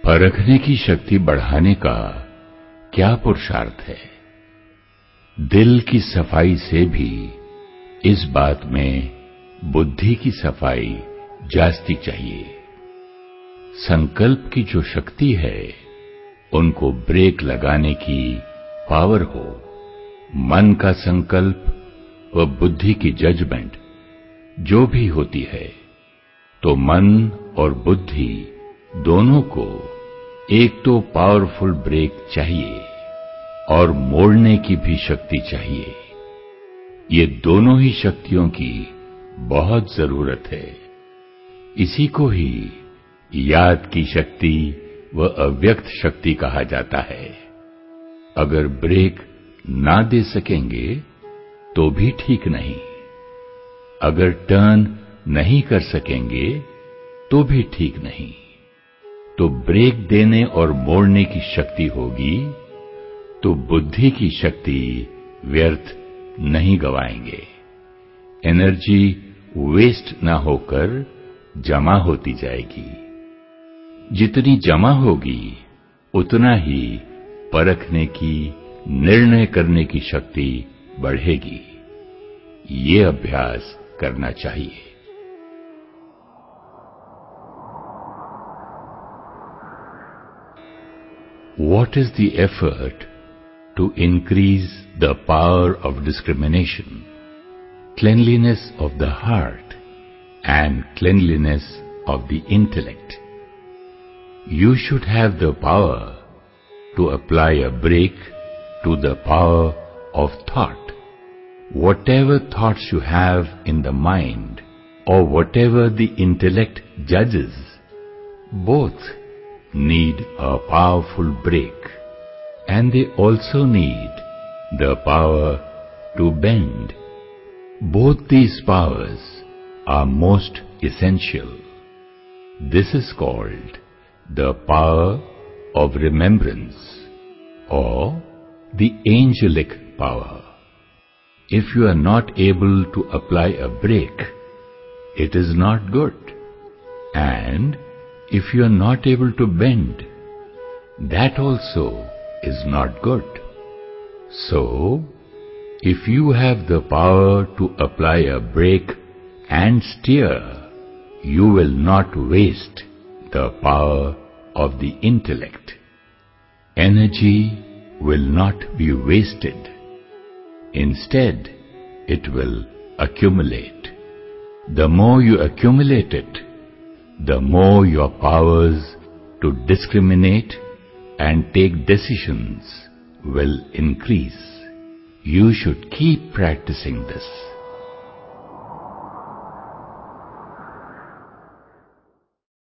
परखने की शक्ति बढ़ाने का क्या पुरुषार्थ है? दिल की सफाई से भी इस बात में बुद्धि की सफाई जास्ती चाहिए। संकल्प की जो शक्ति है, उनको ब्रेक लगाने की पावर हो। मन का संकल्प व बुद्धि की जजमेंट जो भी होती है, तो मन और बुद्धि दोनों को एक तो पावरफुल ब्रेक चाहिए और मोड़ने की भी शक्ति चाहिए। ये दोनों ही शक्तियों की बहुत जरूरत है। इसी को ही याद की शक्ति व अव्यक्त शक्ति कहा जाता है। अगर ब्रेक ना दे सकेंगे तो भी ठीक नहीं, अगर टर्न नहीं कर सकेंगे तो भी ठीक नहीं। तो ब्रेक देने और मोड़ने की शक्ति होगी तो बुद्धि की शक्ति व्यर्थ नहीं गवाएंगे। एनर्जी वेस्ट ना होकर जमा होती जाएगी। जितनी जमा होगी उतना ही परखने की, निर्णय करने की शक्ति बढ़ेगी। ये अभ्यास करना चाहिए। What is the effort to increase the power of discrimination, cleanliness of the heart and cleanliness of the intellect? You should have the power to apply a brake to the power of thought. Whatever thoughts you have in the mind or whatever the intellect judges, both need a powerful brake, and they also need the power to bend. Both these powers are most essential. This is called the power of remembrance or the angelic power. If you are not able to apply a brake, it is not good. And if you are not able to bend, that also is not good. So, if you have the power to apply a brake and steer, you will not waste the power of the intellect. Energy will not be wasted. Instead, it will accumulate. The more you accumulate it, the more your powers to discriminate and take decisions will increase. You should keep practicing this.